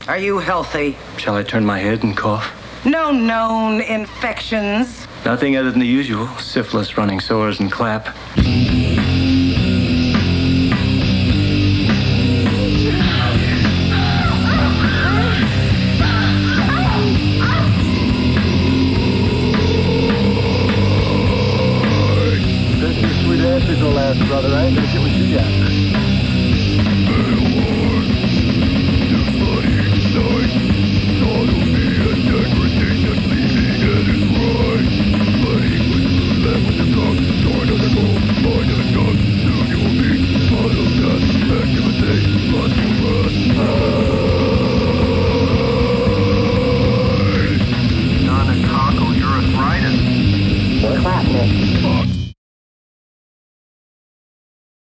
Are you healthy? Shall I turn my head and cough? No known infections. Nothing other than the usual. Syphilis, running sores, and clap.